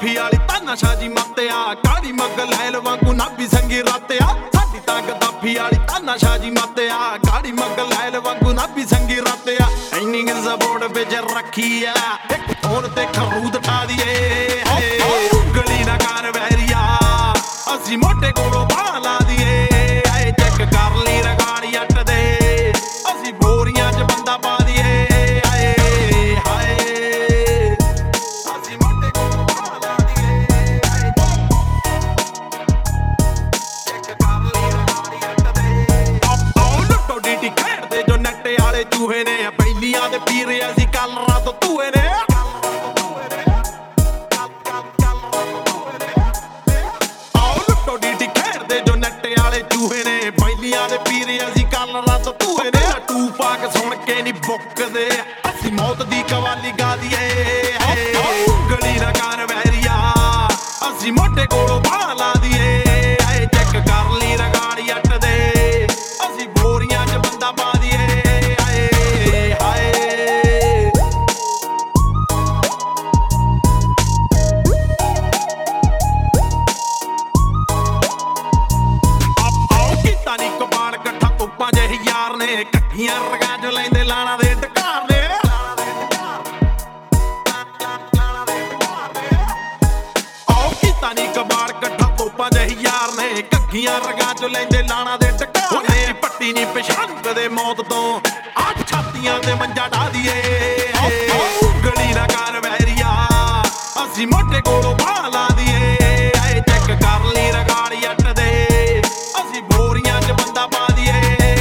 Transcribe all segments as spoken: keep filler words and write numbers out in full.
ਗੱਦਾਫੀ ਵਾਲੀ ਤਾਨਾਸ਼ਾਹ ਜੀ ਮਾਤਿਆ ਕਾਲੀ ਮੱਗ ਲੈਲ ਵਾਂਗੂ ਨਾਭੀ ਸੰਗੀ ਰਾਤਿਆ ਸਾਡੀ ਤਾਂ ਗੱਦਾਫੀ ਵਾਲੀ ਤਾਨਾਸ਼ਾਹ ਜੀ ਮਾਤਿਆ ਕਾਲੀ ਮੱਗ ਲੈਲ ਵਾਂਗੂ ਨਾਭੀ ਸੰਗੀ ਰਾਤਿਆ ਇੰਨੀ ਗਿੰਜ਼ਾ ਬੋਰਡ ਵਿੱਚ ਰੱਖੀ ਆ ਇੱਕ ਫੋਨ ਤੇ ਖਰੂਦ ਠਾ ਦੀਏ ਗਲੀ ਨਾ ਕਰ ਵੈਰੀਆ ਅਸੀਂ ਮੋਟੇ ਕੋਲੋਂ ਬਾਹ ਲਾ ਦੀਏ ਆਏ ਚੈੱਕ ਕਰ ਲਈ ਰਗਾੜੀ ਅੱਟ ਦੇ ਅਸੀਂ ਬੋਰੀਆਂ 'ਚ ਬੰਦਾ ਪਾ ਦੀਏ ਆਏ ਹਾਏ ਅਸੀਂ ਮੋਟੇ ਕੋਲੋਂ ਬਾਹ ਲਾ ਦੀਏ ਆਏ ਚੈੱਕ ਕਰ ਲਈ ਰਗਾੜੀ ਅੱਟ ਦੇ ਆਓ ਲੁੱਟੋ ਡੀਟੀ ਖੇਡਦੇ ਜੋ ਨੱਟੇ ਵਾਲੇ ਚੂਹੇ ਨੇ ਪਹਿਲੀਆਂ ਦੇ ਪੀਰ ਅਸੀਂ ਕੱਲ ਰਾਤ ਤੂਏ ਨੇ ਚੂਹੇ ਨੇ ਪਹਿਲੀਆਂ ਦੇ ਪੀਰ ਅਸੀਂ ਕੱਲ ਰਾਤ ਤੂਏ ਨੇ ਟੂ ਪਾਕ ਸੁਣ ਕੇ ਨੀ ਬੁੱਕਦੇ ਅਸੀਂ ਮੌਤ ਦੀ ਕਵਾਲੀ ਗਾ ਦੀਏ ਗਲੀ ਨਾ ਕਰ ਵੈਰੀਆ ਅਸੀਂ ਮੋਟੇ ਕੋਲੋਂ ਬਾਹ ਲਾ ਦੀਏ ਆਏ ਚੈੱਕ ਕਰ ਲਈ ਰਗਾੜੀ ਅੱਟ ਦੇ ਅਸੀਂ ਬੋਰੀਆਂ 'ਚ ਬੰਦਾ ਪਾ ਦੀਏ ਆਏ ਹਾਏ ਯਾਰ ਨੇ ਇਕੱਠੀਆਂ ਰਗਾਂ 'ਚ ਲੈਂਦੇ ਲਾਣਾ ਦੇ ਢਕਾਰ ਨੇ ਆਓ ਕੀਤਾ ਨੀ ਕਬਾੜ ਇਕੱਠਾ ਤੋਪਾਂ ਜਿਹੀ ਯਾਰ ਨੇ ਕੱਖੀਆਂ ਰਗਾਂ 'ਚ ਲੈਂਦੇ ਲਾਣਾ ਦੇ ਢਕਾਰ ਨੇ ਪੱਟੀ ਨੀ ਪਛਾਣ ਕਦੇ ਮੌਤ ਤੋਂ ਆ ਛਾਤੀਆਂ ਤੇ ਮੰਜਾ ਢਾ ਦੀਏ ਗਲੀ ਨਾ ਕਰ ਵੈਰੀਆ ਅਸੀਂ ਮੋਟੇ ਕੋਲੋਂ ਬਾਹ ਲਾ ਦੀਏ ਆਏ ਚੈੱਕ ਕਰ ਲਈ ਰਗਾੜੀ ਅੱਟ ਦੇ ਅਸੀਂ ਬੋਰੀਆਂ 'ਚ ਬੰਦਾ ਪਾ ਦੀਏ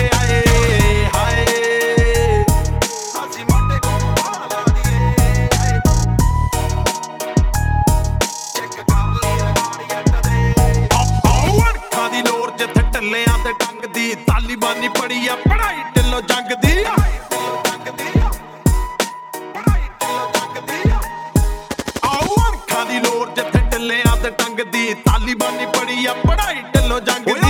ਤੇ ਟੰਗ ਦੀ ਤਾਲੀਬਾਨੀ ਪੜੀ ਆ ਪੜਾਈ ਢਿੱਲੋਂ ਜੰਗ ਦੀ ਆਓ ਅੱਖਾਂ ਦੀ ਲੋੜ ਜਿੱਥੇ ਢਿੱਲਿਆਂ ਤੇ ਟੰਗ ਦੀ ਤਾਲੀਬਾਨੀ ਪੜੀ ਆ ਪੜਾਈ ਢਿੱਲੋਂ ਜੰਗ ਦੀ